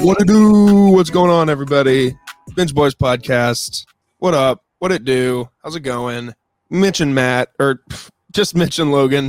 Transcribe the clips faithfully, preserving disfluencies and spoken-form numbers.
What to do? What's going on, everybody? Binge Boys Podcast. What up? What it do? How's it going? Mitch and Matt, or just Mitch and Logan.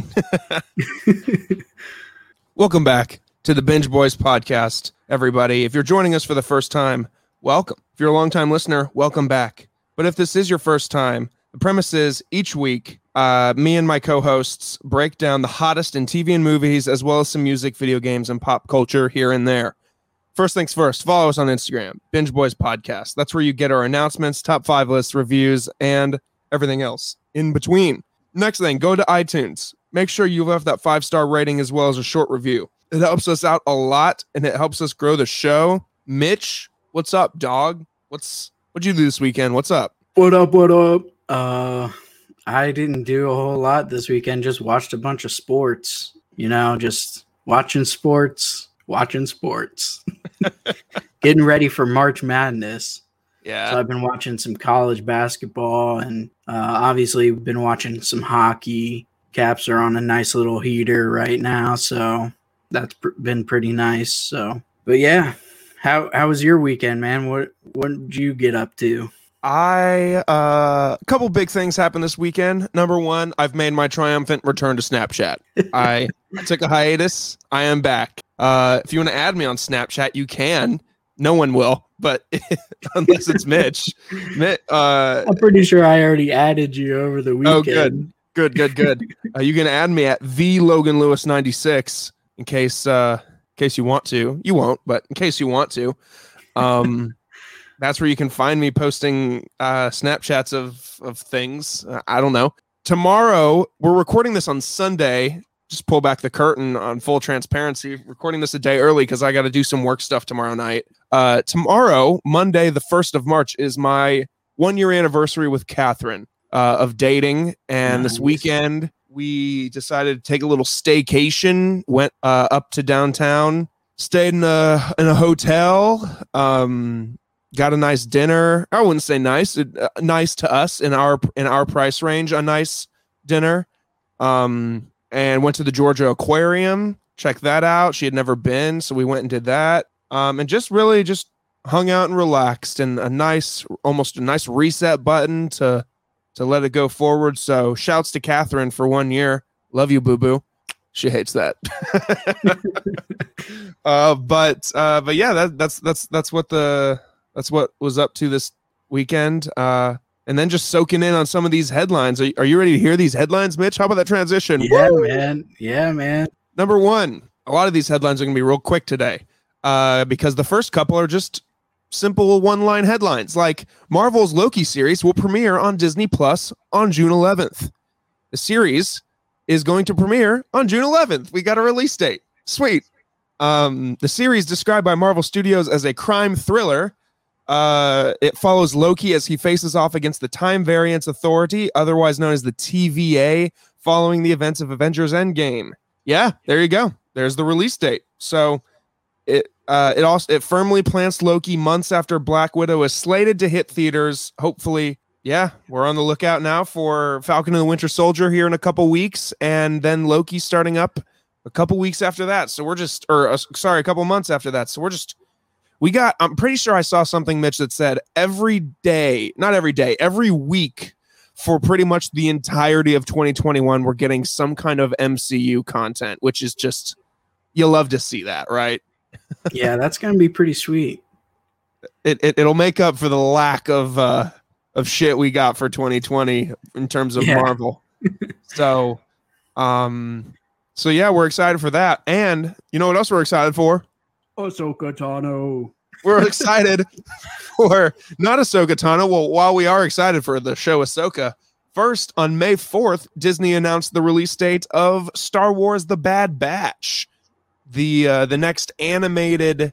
Welcome back to the Binge Boys Podcast, everybody. If you're joining us for the first time, welcome. If you're a longtime listener, welcome back. But if this is your first time, the premise is each week, uh, me and my co-hosts break down the hottest in T V and movies, as well as some music, video games, and pop culture here and there. First things first, follow us on Instagram, Binge Boys Podcast. That's where you get our announcements, top five lists, reviews, and everything else in between. Next thing, go to iTunes. Make sure you left that five-star rating as well as a short review. It helps us out a lot, and it helps us grow the show. Mitch, what's up, dog? What's what'd you do this weekend? What's up? What up, what up? Uh, I didn't do a whole lot this weekend. Just watched a bunch of sports. You know, just watching sports, watching sports. Getting ready for March Madness. Yeah. So I've been watching some college basketball, and uh, obviously been watching some hockey. Caps are on a nice little heater right now, so that's pr- been pretty nice. So, but yeah, how how was your weekend, man? What what did you get up to? I, uh, a couple big things happened this weekend. Number one, I've made my triumphant return to Snapchat. I, I took a hiatus. I am back. Uh, if you want to add me on Snapchat, you can. No one will, but unless it's Mitch. Mitch uh, I'm pretty sure I already added you over the weekend. Oh, good. Good, good, good. uh, you can add me at the Logan Lewis ninety-six in case, uh, in case you want to. You won't, but in case you want to. Um, That's where you can find me posting uh, Snapchats of, of things. Uh, I don't know. Tomorrow, we're recording this on Sunday. Just pull back the curtain on full transparency. Recording this a day early because I got to do some work stuff tomorrow night. Uh, tomorrow, Monday, the first of March, is my one-year anniversary with Catherine uh, of dating. And nice. This weekend, we decided to take a little staycation. Went uh, up to downtown. Stayed in a, in a hotel. Um... Got a nice dinner. I wouldn't say nice, uh, nice to us in our in our price range. A nice dinner, um, and went to the Georgia Aquarium. Check that out. She had never been, so we went and did that. Um, and just really just hung out and relaxed. And a nice, almost a nice reset button to to let it go forward. So shouts to Catherine for one year. Love you, boo boo. She hates that. uh, but uh, but yeah, that, that's that's that's what the. That's what was up to this weekend. Uh, and then just soaking in on some of these headlines. Are, are you ready to hear these headlines, Mitch? How about that transition? Yeah, Woo! man. Yeah, man. Number one, a lot of these headlines are going to be real quick today uh, because the first couple are just simple one-line headlines. Like Marvel's Loki series will premiere on Disney Plus on June eleventh. The series is going to premiere on June eleventh. We got a release date. Sweet. Um, the series, described by Marvel Studios as a crime thriller, Uh, it follows Loki as he faces off against the Time Variance Authority, otherwise known as the T V A, following the events of Avengers Endgame. Yeah, there you go. There's the release date. So it uh, it also it firmly plants Loki months after Black Widow is slated to hit theaters. Hopefully, yeah, we're on the lookout now for Falcon and the Winter Soldier here in a couple weeks, and then Loki starting up a couple weeks after that. So we're just, or uh, sorry, a couple months after that. So we're just. We got, I'm pretty sure I saw something, Mitch, that said every day, not every day, every week for pretty much the entirety of twenty twenty-one, we're getting some kind of M C U content, which is just, you love to see that, right? Yeah, that's going to be pretty sweet. It, it, it'll make up for the lack of, uh, of shit we got for twenty twenty in terms of yeah. Marvel. so, um, so yeah, we're excited for that. And you know what else we're excited for? Ahsoka Tano. We're excited for not Ahsoka Tano. Well, while we are excited for the show Ahsoka, first on May fourth, Disney announced the release date of Star Wars: The Bad Batch, the uh, the next animated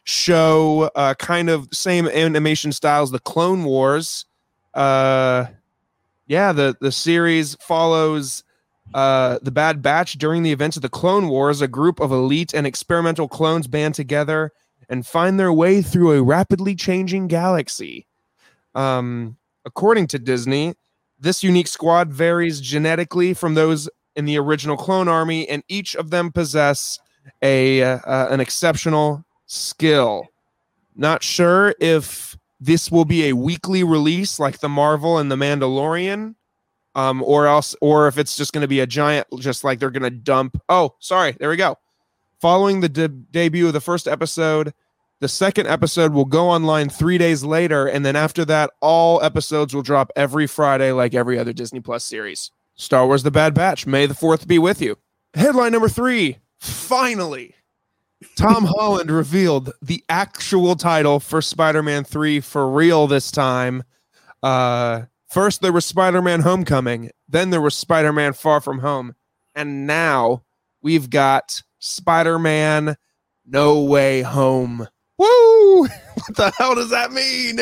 show, uh, kind of same animation style as the Clone Wars. Uh, yeah, the the series follows. Uh, the Bad Batch during the events of the Clone Wars. A group of elite and experimental clones band together and find their way through a rapidly changing galaxy. Um, according to Disney, this unique squad varies genetically from those in the original Clone Army, and each of them possess a uh, an exceptional skill. Not sure if this will be a weekly release like the Marvel and the Mandalorian, um, or else, or if it's just going to be a giant, just like they're going to dump. Oh, sorry. There we go. Following the de- debut of the first episode, the second episode will go online three days later. And then after that, all episodes will drop every Friday, like every other Disney Plus series. Star Wars: The Bad Batch. May the fourth be with you. Headline number three. Finally, Tom Holland revealed the actual title for Spider-Man three for real this time. Uh, first, there was Spider-Man Homecoming. Then there was Spider-Man Far From Home. And now we've got Spider-Man No Way Home. Woo! What the hell does that mean?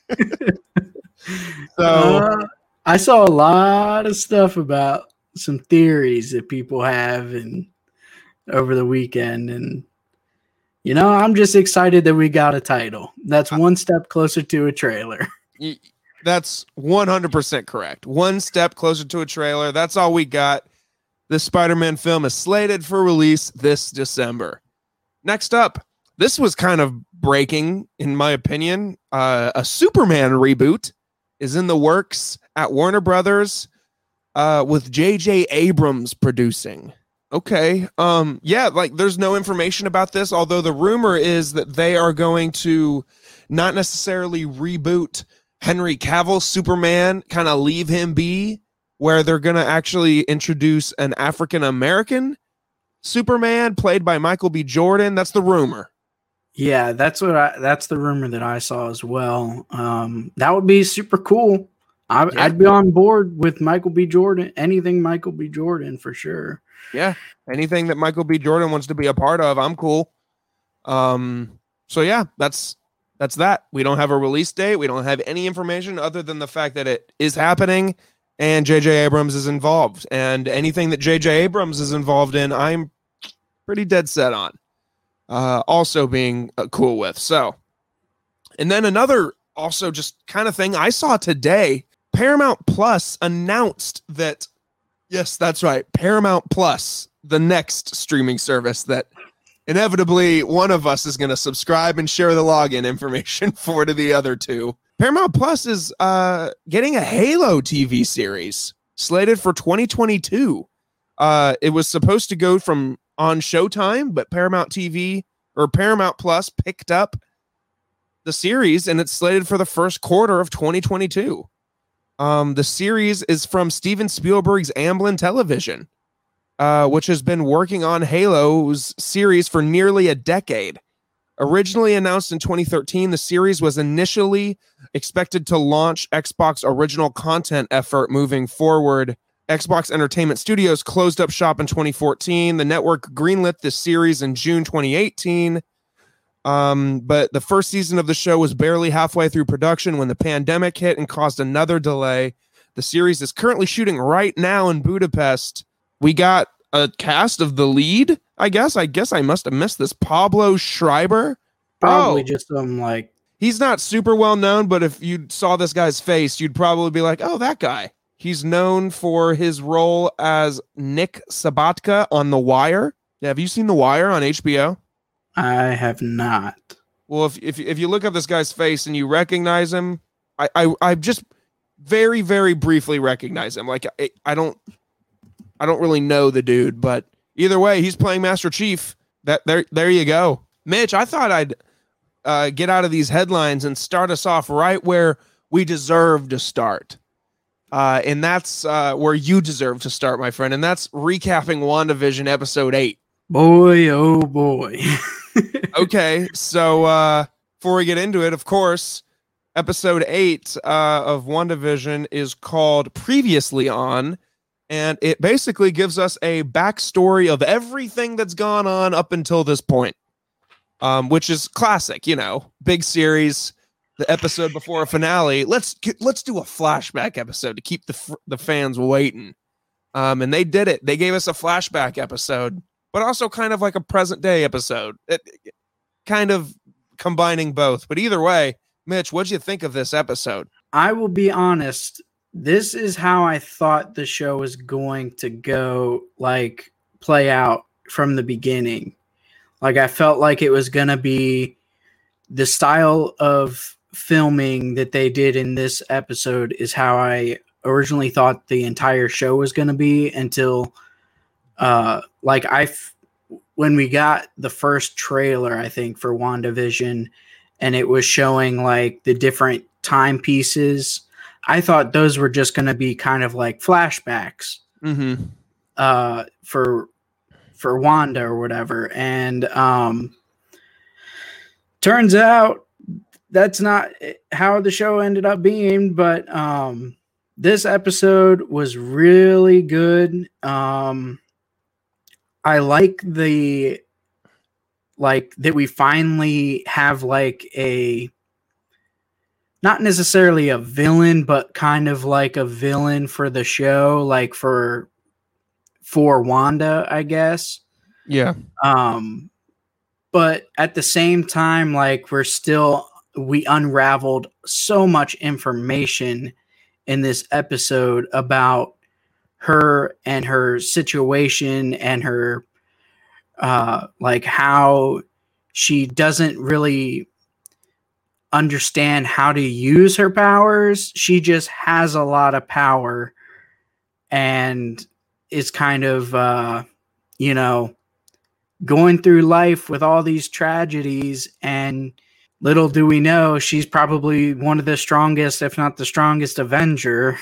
so uh, I saw a lot of stuff about some theories that people have and over the weekend, and you know, I'm just excited that we got a title. That's one step closer to a trailer. That's one hundred percent correct. One step closer to a trailer. That's all we got. The Spider-Man film is slated for release this December. Next up, this was kind of breaking, in my opinion. Uh, a Superman reboot is in the works at Warner Brothers uh, with J J Abrams producing. Okay. Um, yeah, like there's no information about this, although the rumor is that they are going to not necessarily reboot Henry Cavill's Superman, kind of leave him be, where they're going to actually introduce an African-American Superman played by Michael B. Jordan. That's the rumor. Yeah, that's what I, that's the rumor that I saw as well. Um, that would be super cool. I, yeah. I'd be on board with Michael B. Jordan, anything Michael B. Jordan for sure. Yeah, anything that Michael B. Jordan wants to be a part of, I'm cool. Um, so yeah, that's that's that. We don't have a release date. We don't have any information other than the fact that it is happening and J J Abrams is involved. And anything that J J Abrams is involved in, I'm pretty dead set on. Uh, also being uh, cool with. So, and then another also just kind of thing I saw today, Paramount Plus announced that, yes, that's right, Paramount Plus, the next streaming service that inevitably one of us is going to subscribe and share the login information for to the other two. Paramount Plus is uh, getting a Halo T V series slated for twenty twenty-two. Uh, it was supposed to go from on Showtime, but Paramount T V or Paramount Plus picked up the series, and it's slated for the first quarter of twenty twenty-two. Um, the series is from Steven Spielberg's Amblin Television, uh, which has been working on Halo's series for nearly a decade. Originally announced in twenty thirteen, the series was initially expected to launch Xbox original content effort moving forward. Xbox Entertainment Studios closed up shop in twenty fourteen. The network greenlit this series in June twenty eighteen. Um, but the first season of the show was barely halfway through production when the pandemic hit and caused another delay. The series is currently shooting right now in Budapest. We got a cast of the lead, I guess. I guess I must have missed this. Pablo Schreiber. Probably oh, just some like... He's not super well known, but if you saw this guy's face, you'd probably be like, oh, that guy. He's known for his role as Nick Sabatka on The Wire. Yeah, have you seen The Wire on H B O? I have not. Well, if if if you look up this guy's face and you recognize him, I I, I just very very briefly recognize him. Like I, I don't I don't really know the dude, but either way, he's playing Master Chief. That there there you go, Mitch. I thought I'd uh, get out of these headlines and start us off right where we deserve to start. Uh, and that's uh, where you deserve to start, my friend. And that's recapping WandaVision episode eight. Boy, oh boy. Okay, so uh, before we get into it, of course, episode eight uh, of WandaVision is called Previously On. And it basically gives us a backstory of everything that's gone on up until this point, um, which is classic, you know, big series. The episode before a finale, let's let's do a flashback episode to keep the the fans waiting. Um, and they did it. They gave us a flashback episode, but also kind of like a present day episode, it, it, kind of combining both. But either way, Mitch, what'd you think of this episode? I will be honest. This is how I thought the show was going to go, like play out from the beginning. Like I felt like it was going to be the style of filming that they did in this episode is how I originally thought the entire show was going to be until uh like I f- when we got the first trailer, I think, for WandaVision, and it was showing like the different timepieces, I thought those were just going to be kind of like flashbacks Mm-hmm. uh for for Wanda or whatever. And um turns out that's not how the show ended up being, but um this episode was really good. um I like the like that we finally have like a not necessarily a villain, but kind of like a villain for the show, like for for Wanda, I guess. Yeah. Um but at the same time, like we're still we unraveled so much information in this episode about her and her situation and her uh like how she doesn't really understand how to use her powers. She just has a lot of power and is kind of uh you know going through life with all these tragedies, and little do we know she's probably one of the strongest, if not the strongest Avenger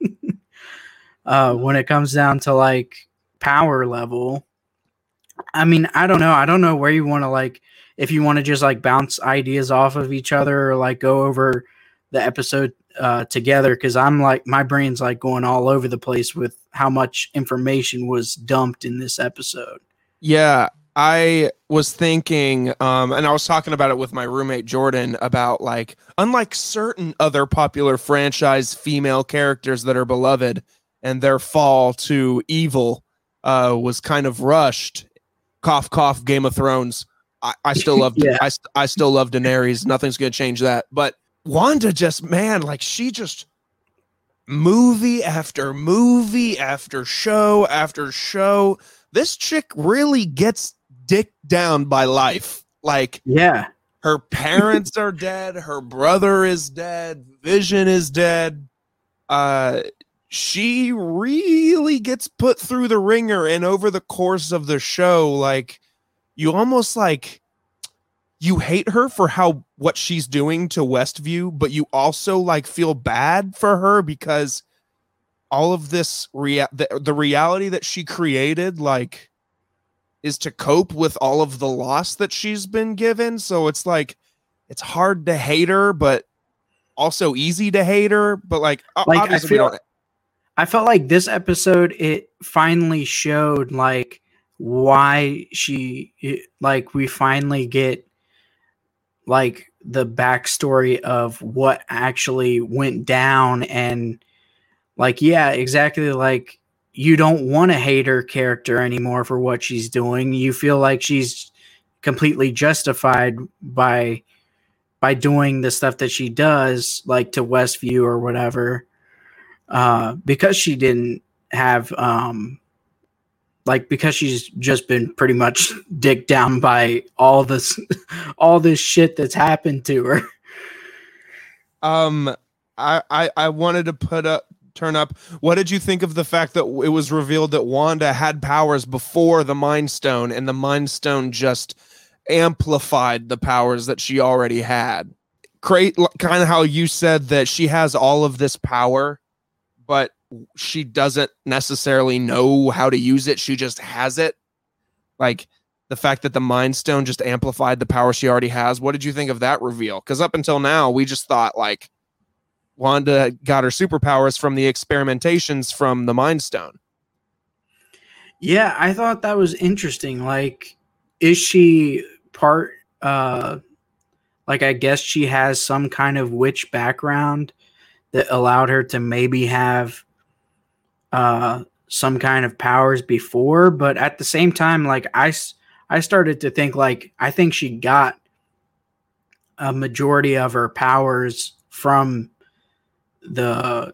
uh when it comes down to like power level. I mean, I don't know. I don't know where you want to like, if you want to just like bounce ideas off of each other or like go over the episode uh, together. Cause I'm like, my brain's like going all over the place with how much information was dumped in this episode. Yeah. I was thinking, um, and I was talking about it with my roommate Jordan about like, unlike certain other popular franchise female characters that are beloved and their fall to evil uh, was kind of rushed. Cough, cough, Game of Thrones. I, I still love, Yeah. I, I still love Daenerys. Nothing's going to change that. But Wanda just, man, like she just movie after movie after show after show. This chick really gets dicked down by life. Like, Yeah. her parents are dead. Her brother is dead. Vision is dead. Uh, she really gets put through the ringer, and over the course of the show, like you almost like you hate her for how what she's doing to Westview, but you also like feel bad for her because all of this rea- the, the reality that she created like is to cope with all of the loss that she's been given. So it's like it's hard to hate her, but also easy to hate her. But like, Like, obviously I feel, we don't. I felt like this episode, it finally showed like why she, like, we finally get like the backstory of what actually went down. And like, yeah, exactly. Like, you don't want to hate her character anymore for what she's doing. You feel like she's completely justified by by doing the stuff that she does, like to Westview or whatever. Uh, because she didn't have, um, like, because she's just been pretty much dicked down by all this, all this shit that's happened to her. Um, I, I, I wanted to put up, turn up. What did you think of the fact that it was revealed that Wanda had powers before the Mind Stone, and the Mind Stone just amplified the powers that she already had? Great, kind of how you said that she has all of this power, but she doesn't necessarily know how to use it. She just has it. Like the fact that the Mind Stone just amplified the power she already has. What did you think of that reveal? Because up until now, we just thought like Wanda got her superpowers from the experimentations from the Mind Stone. Yeah, I thought that was interesting. Like, is she part, uh, like, I guess she has some kind of witch background that allowed her to maybe have uh, some kind of powers before. But at the same time, like, I, I started to think, like, I think she got a majority of her powers from the,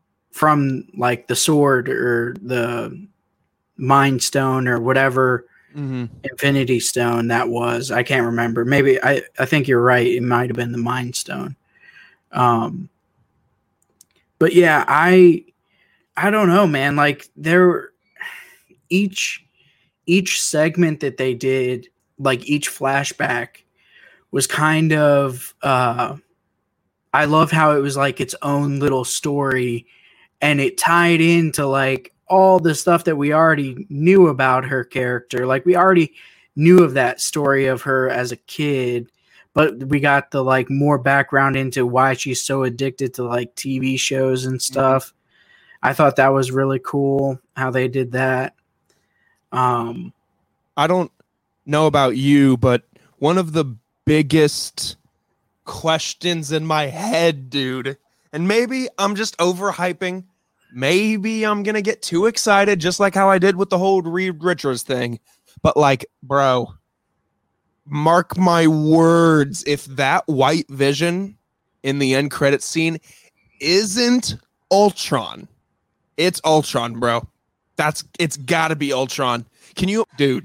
from like the sword or the Mind Stone or whatever mm-hmm. Infinity Stone that was. I can't remember. Maybe I, I think you're right. It might have been the Mind Stone. Um, but yeah, I I don't know, man. Like there, each each segment that they did, like each flashback, was kind of. Uh, I love how it was like its own little story, and it tied into like all the stuff that we already knew about her character. Like we already knew of that story of her as a kid, but we got the like more background into why she's so addicted to like T V shows and stuff. Mm-hmm. I thought that was really cool how they did that. Um, I don't know about you, but one of the biggest questions in my head, dude, and maybe I'm just overhyping, maybe I'm gonna get too excited, just like how I did with the whole Reed Richards thing, but like, bro, mark my words, if that White Vision in the end credit scene isn't Ultron, it's Ultron, bro. That's it's gotta be Ultron. Can you, dude?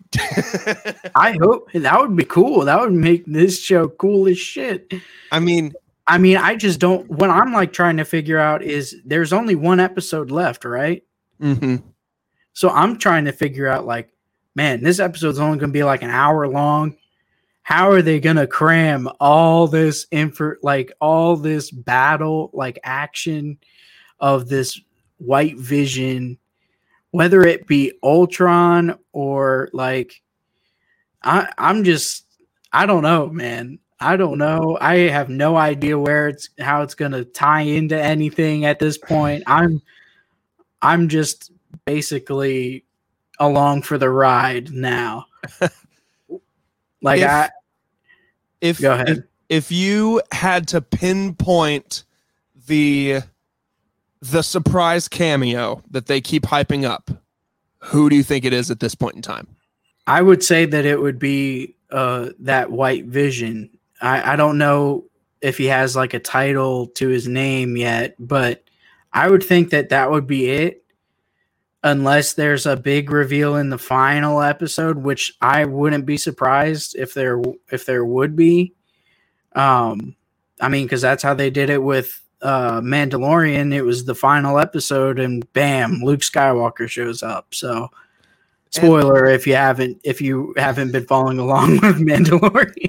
I hope that would be cool. That would make this show cool as shit. I mean, I mean, I just don't. What I'm like trying to figure out is there's only one episode left, right? Mm-hmm. So I'm trying to figure out, like, man, this episode's only going to be like an hour long. How are they going to cram all this info, like all this battle, like action of this White Vision? Whether it be Ultron or like, I, I'm just, I don't know, man. I don't know. I have no idea where it's, how it's going to tie into anything at this point. I'm, I'm just basically along for the ride now. Like if, I, if, go ahead. If, if you had to pinpoint the, the surprise cameo that they keep hyping up, who do you think it is at this point in time? I would say that it would be uh, that White Vision. I, I don't know if he has like a title to his name yet, but I would think that that would be it, unless there's a big reveal in the final episode, which I wouldn't be surprised if there if there would be. Um, I mean, because that's how they did it with uh Mandalorian. It was the final episode and bam, Luke Skywalker shows up. So spoiler and if you haven't if you haven't been following along with Mandalorian.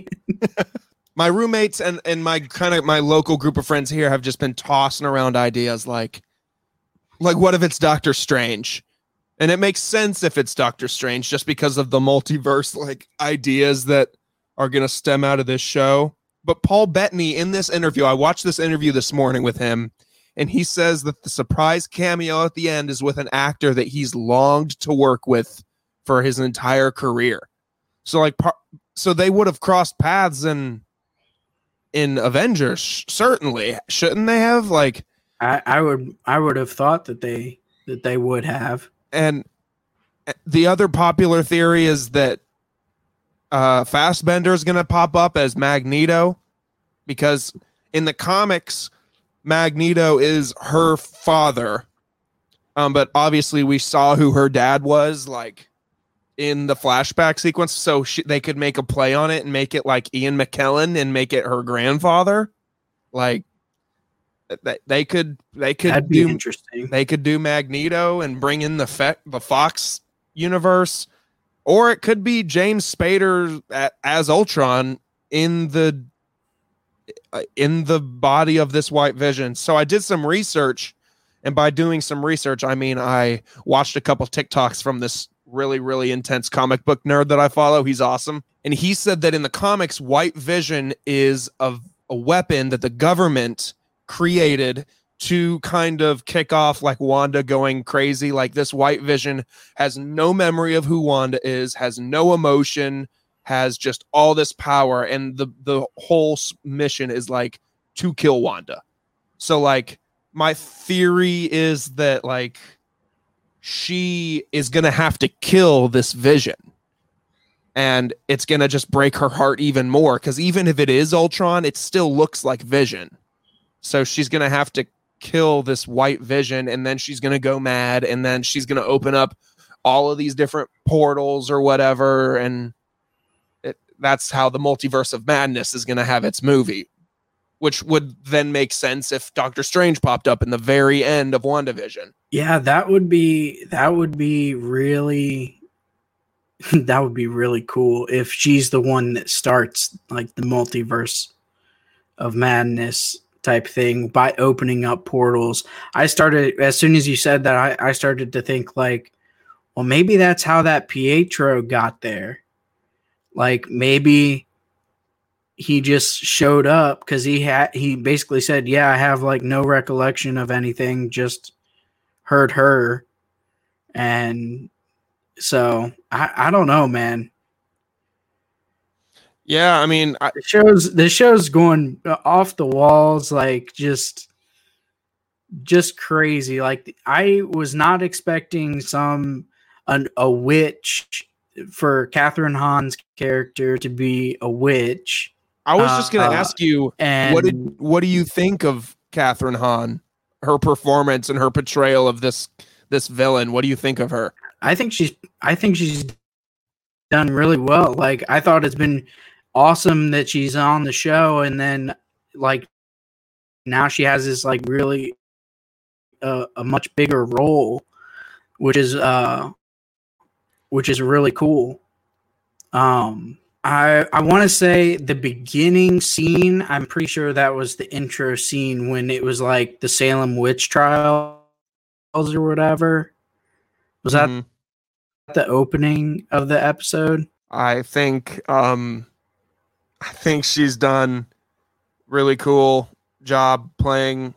My roommates and and my kind of my local group of friends here have just been tossing around ideas like like what if it's Doctor Strange? And it makes sense if it's Doctor Strange just because of the multiverse like ideas that are going to stem out of this show. But Paul Bettany in this interview, I watched this interview this morning with him, and he says that the surprise cameo at the end is with an actor that he's longed to work with for his entire career. So like, so they would have crossed paths in in Avengers, certainly, shouldn't they have? Like, I, I would, I would have thought that they that they would have. And the other popular theory is that Uh, Fassbender is going to pop up as Magneto, because in the comics, Magneto is her father. Um, but obviously we saw who her dad was, like in the flashback sequence, so she, they could make a play on it and make it like Ian McKellen and make it her grandfather. Like they, they could, they could That'd be do interesting. They could do Magneto and bring in the fe- the Fox universe. Or it could be James Spader as Ultron in the in the body of this White Vision. So I did some research, and by doing some research, I mean I watched a couple TikToks from this really, really intense comic book nerd that I follow. He's awesome. And he said that in the comics, White Vision is a, a weapon that the government created to kind of kick off like Wanda going crazy. Like this White Vision has no memory of who Wanda is, has no emotion, has just all this power. And the, the whole mission is like to kill Wanda. So like my theory is that like she is going to have to kill this Vision, and it's going to just break her heart even more. Cause even if it is Ultron, it still looks like Vision. So she's going to have to kill this White Vision, and then she's going to go mad, and then she's going to open up all of these different portals or whatever, and it, that's how the Multiverse of Madness is going to have its movie, which would then make sense if Doctor Strange popped up in the very end of WandaVision. Yeah, that would be that would be really that would be really cool if she's the one that starts like the Multiverse of Madness type thing by opening up portals. I started, as soon as you said that, I, I started to think like, well, maybe that's how that Pietro got there. Like maybe he just showed up because he had, he basically said, yeah, I have like no recollection of anything, just heard her. And so I, I don't know, man. Yeah, I mean, I, the show's the show's going off the walls, like just, just crazy. Like I was not expecting some an, a witch for Catherine Hahn's character to be a witch. I was just going to uh, ask you, and what did what do you think of Catherine Hahn, her performance and her portrayal of this this villain? What do you think of her? I think she's I think she's done really well. Like I thought it's been awesome that she's on the show, and then like now she has this like really uh, a much bigger role, which is uh which is really cool. Um I I want to say the beginning scene, I'm pretty sure that was the intro scene when it was like the Salem witch trials or whatever. Was mm-hmm. that the opening of the episode? I think um I think she's done really cool job playing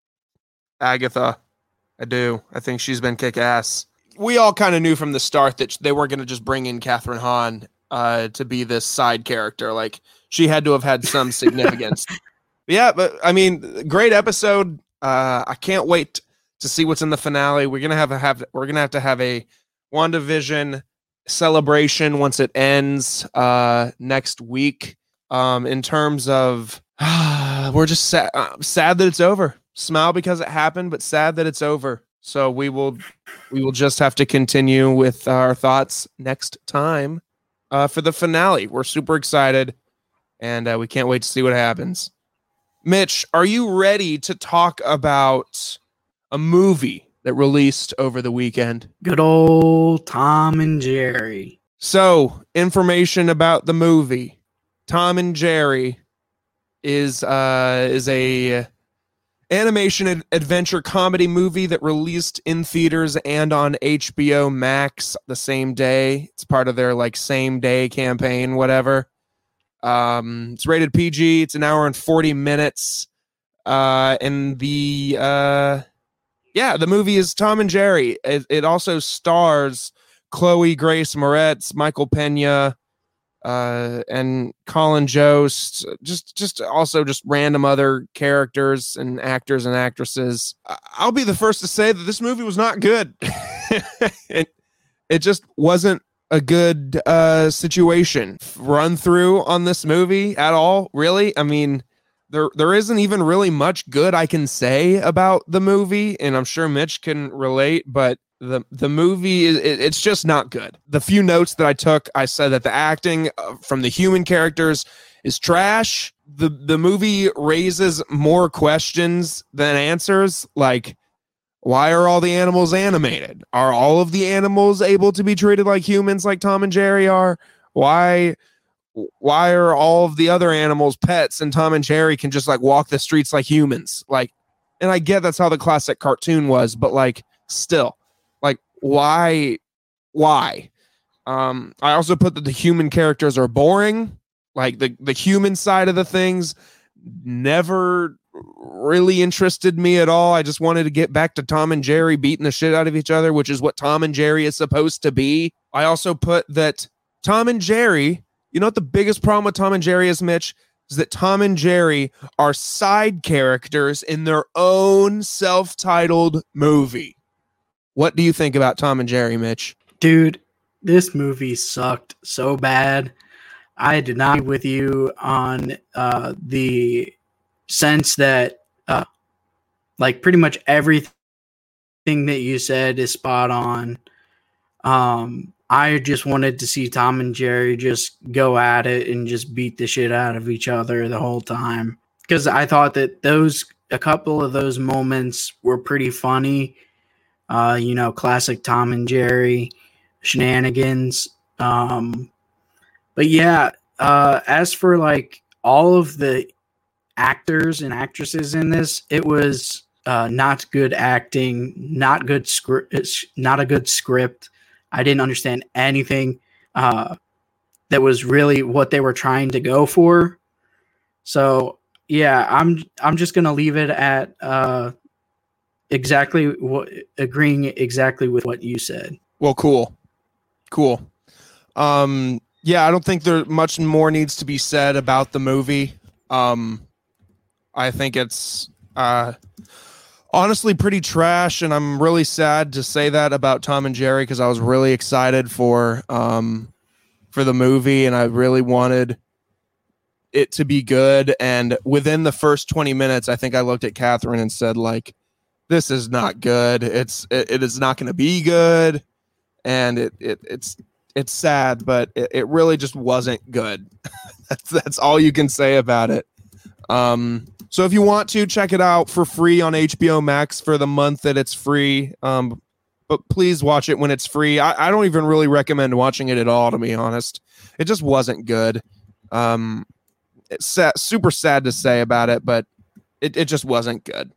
Agatha. I do. I think she's been kick-ass. We all kind of knew from the start that they weren't going to just bring in Catherine Hahn uh, to be this side character. Like, she had to have had some significance. Yeah, but, I mean, great episode. Uh, I can't wait to see what's in the finale. We're going to have to have we're going to have to have a WandaVision celebration once it ends uh, next week. Um, in terms of, uh, we're just sad, uh, sad that it's over. Smile because it happened, but sad that it's over. So we will, we will just have to continue with our thoughts next time uh, for the finale. We're super excited, and uh, we can't wait to see what happens. Mitch, are you ready to talk about a movie that released over the weekend? Good old Tom and Jerry. So, information about the movie. Tom and Jerry is uh, is a animation ad- adventure comedy movie that released in theaters and on H B O Max the same day. It's part of their like same day campaign, whatever. Um, it's rated P G. It's an hour and forty minutes. Uh, and the uh, yeah, the movie is Tom and Jerry. It, it also stars Chloe Grace Moretz, Michael Pena, uh, and Colin Jost, just, just also just random other characters and actors and actresses. I'll be the first to say that this movie was not good. it, it just wasn't a good uh, situation run through on this movie at all. Really. I mean, there, there isn't even really much good I can say about the movie, and I'm sure Mitch can relate, but The the movie, is it, it's just not good. The few notes that I took, I said that the acting from the human characters is trash. The, the movie raises more questions than answers. Like, why are all the animals animated? Are all of the animals able to be treated like humans like Tom and Jerry are? Why, why are all of the other animals pets and Tom and Jerry can just like walk the streets like humans? Like, and I get that's how the classic cartoon was, but like still. Like, why? Why? Um, I also put that the human characters are boring. Like, the, the human side of the things never really interested me at all. I just wanted to get back to Tom and Jerry beating the shit out of each other, which is what Tom and Jerry is supposed to be. I also put that Tom and Jerry, you know what the biggest problem with Tom and Jerry is, Mitch? Is that Tom and Jerry are side characters in their own self-titled movie. What do you think about Tom and Jerry, Mitch? Dude, this movie sucked so bad. I did not agree with you on uh, the sense that, uh, like, pretty much everything that you said is spot on. Um, I just wanted to see Tom and Jerry just go at it and just beat the shit out of each other the whole time. Because I thought that those a couple of those moments were pretty funny. Uh, you know, classic Tom and Jerry shenanigans. Um, but yeah, uh, as for like all of the actors and actresses in this, it was uh, not good acting, not good script, not a good script. I didn't understand anything uh, that was really what they were trying to go for. So yeah, I'm I'm just gonna leave it at uh, exactly what agreeing exactly with what you said. Well, cool, cool. Um, yeah, I don't think there much more needs to be said about the movie. Um, I think it's uh, honestly pretty trash, and I'm really sad to say that about Tom and Jerry because I was really excited for um, for the movie, and I really wanted it to be good. And within the first twenty minutes, I think I looked at Catherine and said, like, this is not good. It's it, it is not going to be good, and it it it's it's sad, but it, it really just wasn't good. that's that's all you can say about it. Um, so if you want to check it out for free on H B O Max for the month that it's free, um, but please watch it when it's free. I, I don't even really recommend watching it at all, to be honest. It just wasn't good. Um, it's sad, super sad to say about it, but it, it just wasn't good.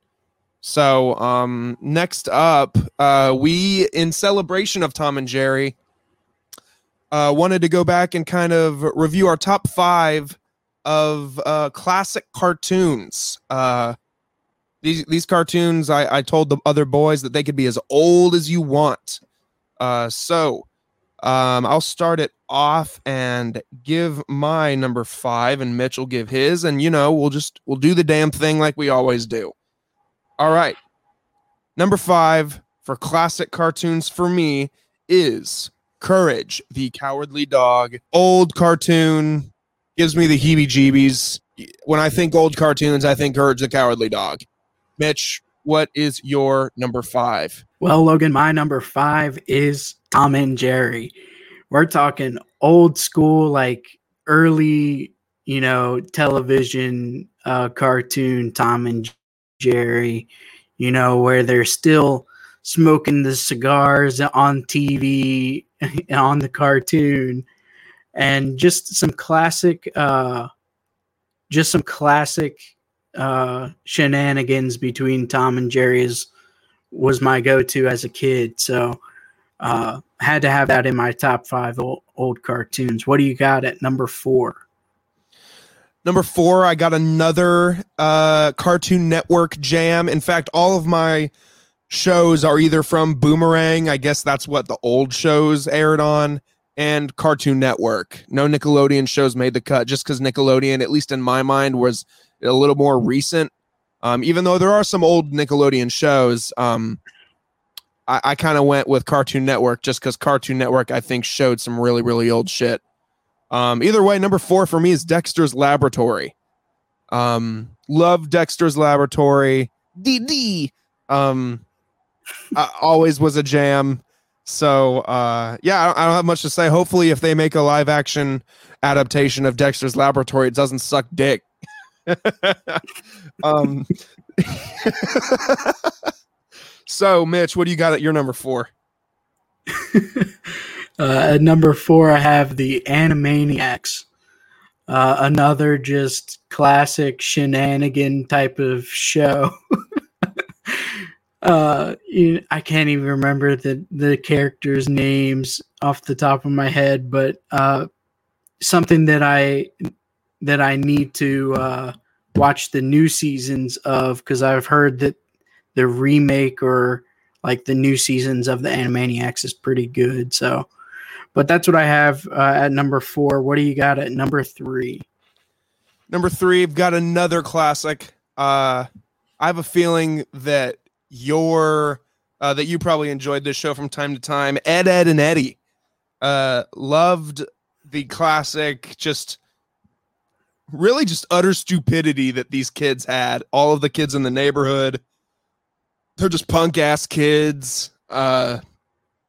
So um, next up, uh, we, in celebration of Tom and Jerry, uh, wanted to go back and kind of review our top five of uh, classic cartoons. Uh, these these cartoons, I, I told the other boys that they could be as old as you want. Uh, so um, I'll start it off and give my number five, and Mitch will give his, and you know we'll just we'll do the damn thing like we always do. All right, number five for classic cartoons for me is Courage the Cowardly Dog. Old cartoon. Gives me the heebie-jeebies. When I think old cartoons, I think Courage the Cowardly Dog. Mitch, what is your number five? Well, Logan, my number five is Tom and Jerry. We're talking old school, like early, you know, television uh, cartoon Tom and Jerry, you know, where they're still smoking the cigars on T V on the cartoon. And just some classic, uh, just some classic uh, shenanigans between Tom and Jerry's was my go-to as a kid. So uh, had to have that in my top five old, old cartoons. What do you got at number four? Number four, I got another uh, Cartoon Network jam. In fact, all of my shows are either from Boomerang. I guess that's what the old shows aired on. And Cartoon Network. No Nickelodeon shows made the cut just because Nickelodeon, at least in my mind, was a little more recent. Um, even though there are some old Nickelodeon shows, um, I, I kind of went with Cartoon Network just because Cartoon Network, I think, showed some really, really old shit. Um, either way, number four for me is Dexter's Laboratory. Um, love Dexter's Laboratory. D D. Um, I, always was a jam. So, uh, yeah, I don't, I don't have much to say. Hopefully, if they make a live action adaptation of Dexter's Laboratory, it doesn't suck dick. um, so, Mitch, what do you got at your number four? uh, at number four, I have the Animaniacs. Uh, another just classic shenanigan type of show. Uh, you, I can't even remember the, the characters' names off the top of my head, but uh, something that I that I need to uh, watch the new seasons of, because I've heard that the remake or like the new seasons of the Animaniacs is pretty good. So, but that's what I have uh, at number four. What do you got at number three? Number three, I've got another classic. Uh, I have a feeling that your uh, that you probably enjoyed this show from time to time. Ed, Ed, and Eddie. Uh, loved the classic, just really just utter stupidity that these kids had. All of the kids in the neighborhood, they're just punk ass kids. Uh,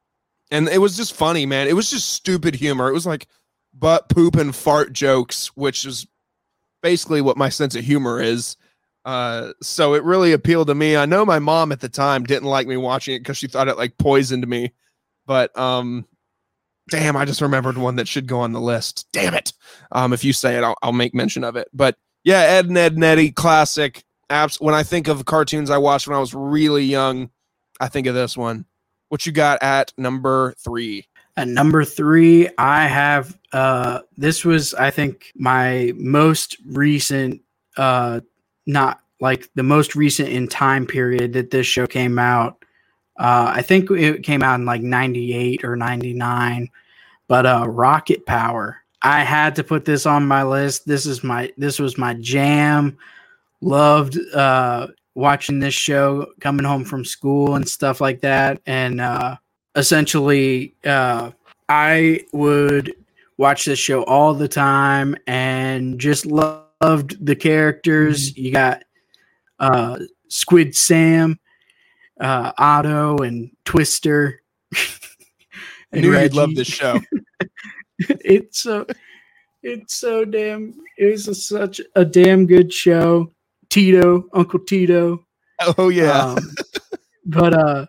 And it was just funny, man. It was just stupid humor. It was like butt, poop, and fart jokes, which is basically what my sense of humor is. Uh, so it really appealed to me. I know my mom at the time didn't like me watching it because she thought it like poisoned me. But um, damn, I just remembered one that should go on the list. Damn it. Um, if you say it, I'll, I'll make mention of it. But yeah, Ed and Ed and Eddie, classic. Apps. When I think of cartoons I watched when I was really young, I think of this one. What you got at number three? At number three, I have uh, this was, I think, my most recent, uh, not like the most recent in time period that this show came out. Uh, I think it came out in like ninety-eight or ninety-nine, but uh, Rocket Power. I had to put this on my list. This is my this was my jam. Loved uh, watching this show, coming home from school and stuff like that. And uh, essentially, uh, I would watch this show all the time and just loved the characters. Mm-hmm. You got uh, Squid Sam, uh, Otto, and Twister. I knew you'd love this show. it's so, it's so damn. It was a, such a damn good show. Tito, Uncle Tito. Oh yeah. Um, but uh,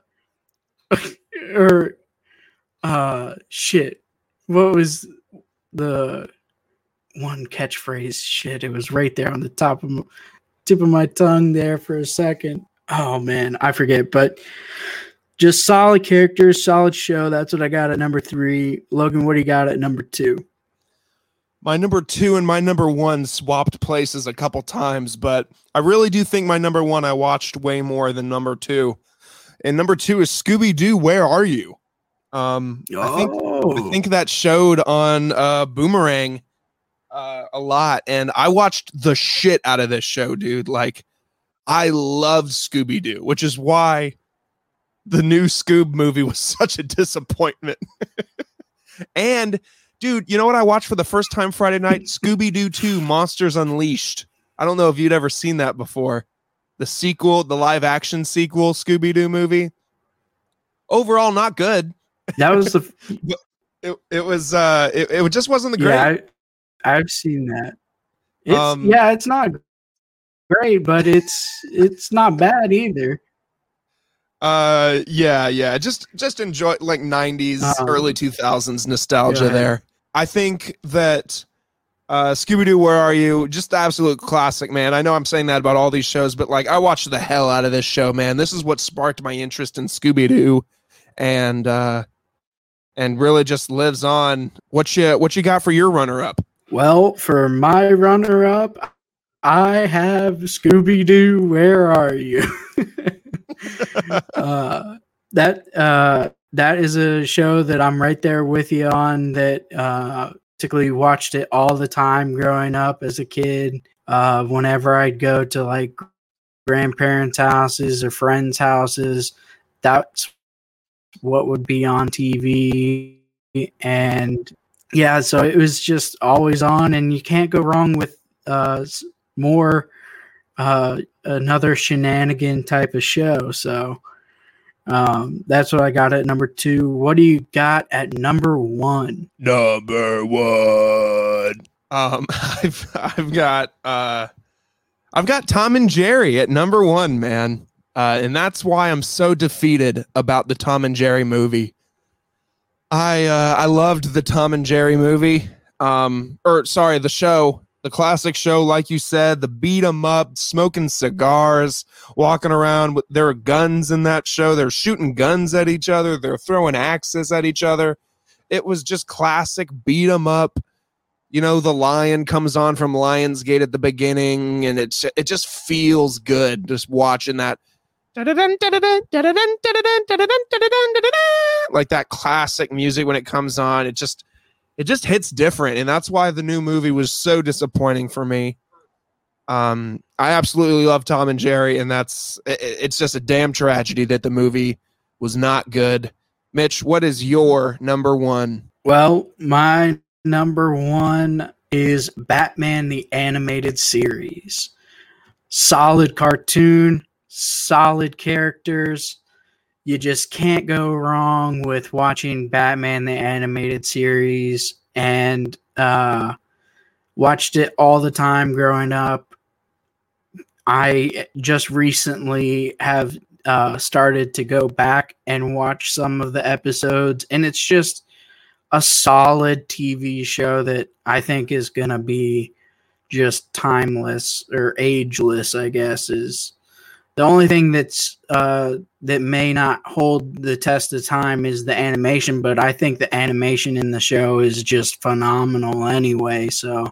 or uh, shit. What was the one catchphrase? Shit, it was right there on the top of my, tip of my tongue there for a second. Oh man, I forget. But just solid characters, solid show. That's what I got at number three. Logan, what do you got at number two? My number two and my number one swapped places a couple times, but I really do think my number one I watched way more than number two. And number two is Scooby-Doo, Where Are You? Um, oh. I think I think that showed on uh, Boomerang uh, a lot, and I watched the shit out of this show, dude. Like, I loved Scooby-Doo, which is why the new Scoob movie was such a disappointment. And dude, you know what I watched for the first time Friday night? Scooby-Doo two Monsters Unleashed. I don't know if you'd ever seen that before. The sequel, the live action sequel Scooby-Doo movie. Overall, not good. That was the it, it was uh it, it just wasn't the great. Yeah, I, I've seen that. It's, um, yeah, it's not great, but it's it's not bad either. Uh yeah, yeah. Just just enjoy like nineties, um, early two thousands nostalgia yeah. there. I think that uh Scooby-Doo, Where Are You? Just absolute classic, man. I know I'm saying that about all these shows, but like I watched the hell out of this show, man. This is what sparked my interest in Scooby-Doo, and uh and really just lives on. What you what you got for your runner-up? Well, for my runner-up, I have Scooby-Doo, Where Are You? uh, that uh, that is a show that I'm right there with you on. That uh, basically watched it all the time growing up as a kid. Uh, whenever I'd go to like grandparents' houses or friends' houses, that's what would be on T V. And yeah, so it was just always on, and you can't go wrong with uh, more. Uh, another shenanigan type of show. So um, that's what I got at number two. What do you got at number one? Number one. Um, I've I've got uh, I've got Tom and Jerry at number one, man. Uh, and that's why I'm so defeated about the Tom and Jerry movie. I uh, I loved the Tom and Jerry movie. Um, or sorry, the show. The classic show, like you said, the beat 'em up, smoking cigars, walking around with there are guns in that show. They're shooting guns at each other. They're throwing axes at each other. It was just classic beat 'em up. You know, the lion comes on from Lionsgate at the beginning, and it's it just feels good just watching that. Like that classic music when it comes on. It just It just hits different, and that's why the new movie was so disappointing for me. Um, I absolutely love Tom and Jerry, and that's it, it's just a damn tragedy that the movie was not good. Mitch, what is your number one? Well, my number one is Batman the Animated Series. Solid cartoon, solid characters. you just can't go wrong with watching Batman the Animated Series, and uh, watched it all the time growing up. I just recently have uh, started to go back and watch some of the episodes, and it's just a solid T V show that I think is going to be just timeless or ageless, I guess, is the only thing that's uh, that may not hold the test of time is the animation, but I think the animation in the show is just phenomenal anyway. So,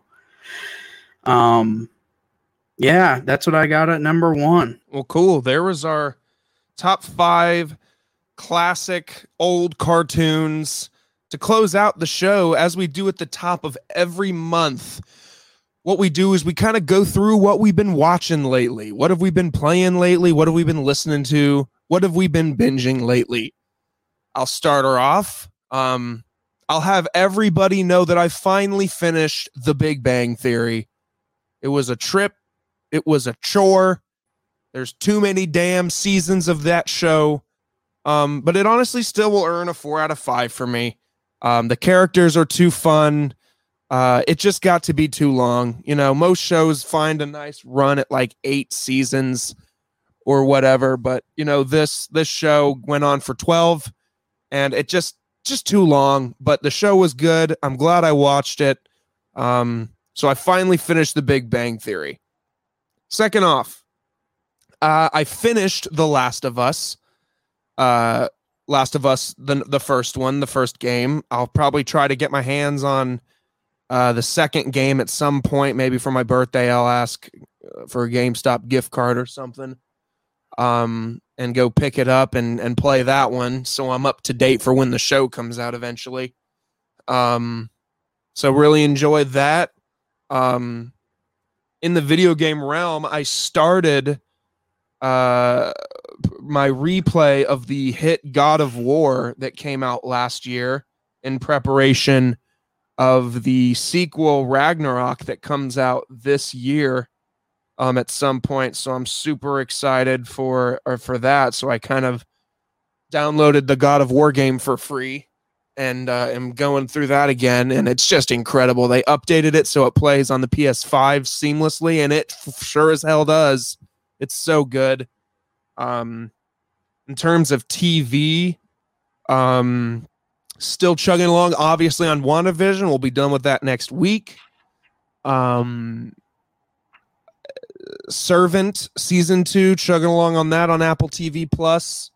um, yeah, that's what I got at number one. Well, cool. There was our top five classic old cartoons to close out the show. As we do at the top of every month, what we do is we kind of go through what we've been watching lately. What have we been playing lately? What have we been listening to? What have we been binging lately? I'll start her off. Um, I'll have everybody know that I finally finished The Big Bang Theory. It was a trip. It was a chore. There's too many damn seasons of that show. Um, but it honestly still will earn a four out of five for me. Um, the characters are too fun. Uh, it just got to be too long. You know, most shows find a nice run at like eight seasons or whatever. But, you know, this this show went on for twelve, and it just just too long. But the show was good. I'm glad I watched it. Um, so I finally finished The Big Bang Theory. Second off, uh, I finished The Last of Us. Uh, Last of Us, the the first one, the first game. I'll probably try to get my hands on uh, the second game at some point. Maybe for my birthday, I'll ask for a GameStop gift card or something, um, and go pick it up and and play that one. So I'm up to date for when the show comes out eventually. Um, so really enjoyed that. Um, in the video game realm, I started uh my replay of the hit God of War that came out last year in preparation of the sequel Ragnarok that comes out this year um at some point. So I'm super excited for or for that. So I kind of downloaded the God of War game for free and uh, am going through that again, and it's just incredible. They updated it so it plays on the P S five seamlessly, and it f- sure as hell does. It's so good. Um, in terms of T V, um, still chugging along, obviously, on WandaVision. We'll be done with that next week. Um, Servant season two, chugging along on that on Apple T V Plus.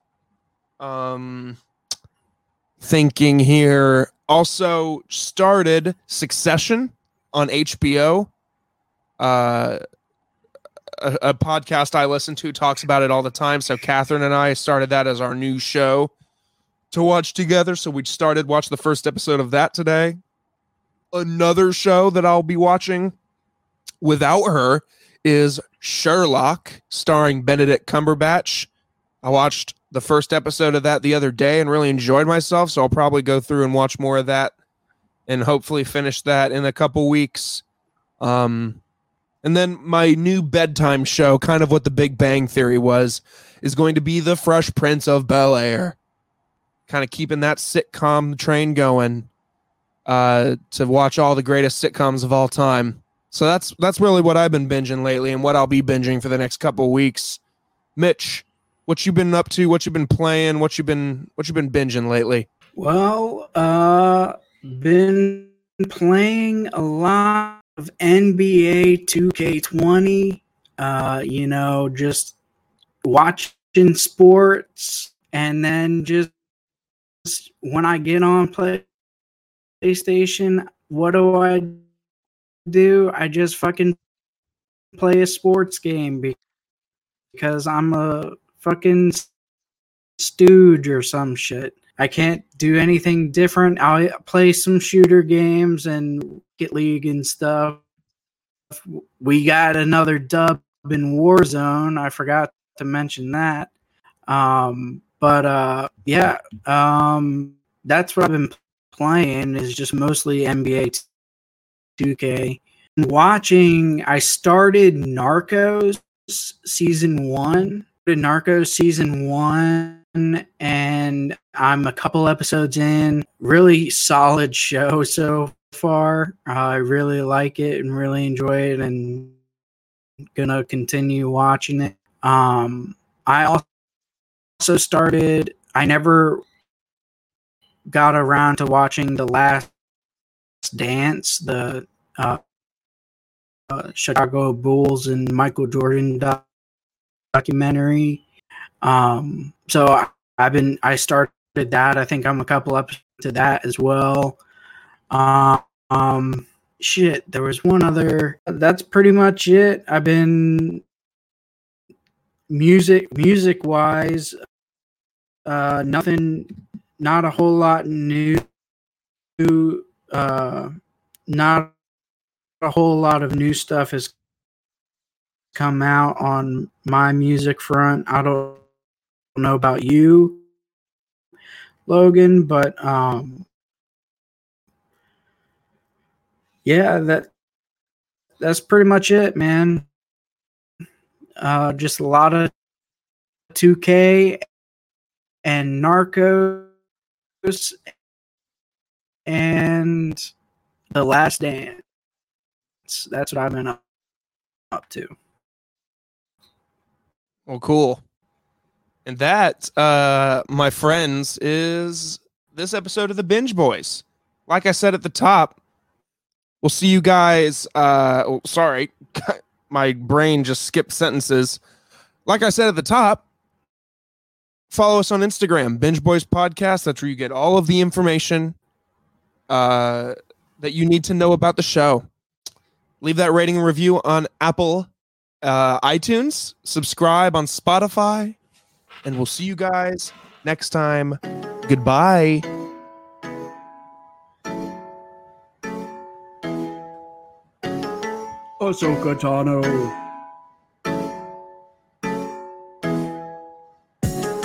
Um, thinking here, also started Succession on H B O. Uh, a, a podcast I listen to talks about it all the time. So Catherine and I started that as our new show to watch together. So we started watching the first episode of that today. Another show that I'll be watching without her is Sherlock, starring Benedict Cumberbatch. I watched the first episode of that the other day and really enjoyed myself. So I'll probably go through and watch more of that and hopefully finish that in a couple weeks. Um, And then my new bedtime show, kind of what the Big Bang Theory was, is going to be The Fresh Prince of Bel-Air. Kind of keeping that sitcom train going uh, to watch all the greatest sitcoms of all time. So that's that's really what I've been binging lately and what I'll be binging for the next couple of weeks. Mitch, what you been up to? What you been playing? What you been what you been binging lately? Well, uh, been playing a lot of N B A two K twenty, uh, you know, just watching sports, and then just when I get on play, PlayStation, what do I do? I just fucking play a sports game because I'm a fucking stooge or some shit. I can't do anything different. I'll play some shooter games and Rocket League and stuff. We got another dub in Warzone. I forgot to mention that. Um, but uh, yeah, um, that's what I've been playing is just mostly N B A two K. Watching, I started Narcos season one. Narcos season one. and I'm a couple episodes in. Really solid show so far. Uh, I really like it and really enjoy it, and gonna continue watching it. Um, I also started. I never got around to watching The Last Dance, the uh, uh, Chicago Bulls and Michael Jordan doc- documentary. Um, so I, I've been, I started that. I think I'm a couple up to that as well. Uh, um, shit, there was one other. That's pretty much it. I've been music, music wise, uh, nothing, not a whole lot new. Uh, not a whole lot of new stuff has come out on my music front. I don't know about you, Logan, but um, yeah, that that's pretty much it, man. Uh, just a lot of two K and Narcos and The Last Dance. That's what I've been up, up to. Well, cool. And that, uh, my friends, is this episode of the Binge Boys. Like I said at the top, we'll see you guys. Uh, oh, sorry, my brain just skipped sentences. Like I said at the top, follow us on Instagram, Binge Boys Podcast. That's where you get all of the information uh, that you need to know about the show. Leave that rating and review on Apple uh, iTunes. Subscribe on Spotify. And we'll see you guys next time. Goodbye. Ahsoka Tano.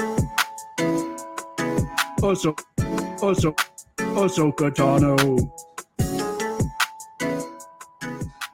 Ahsoka, Ahsoka, Ahsoka Tano.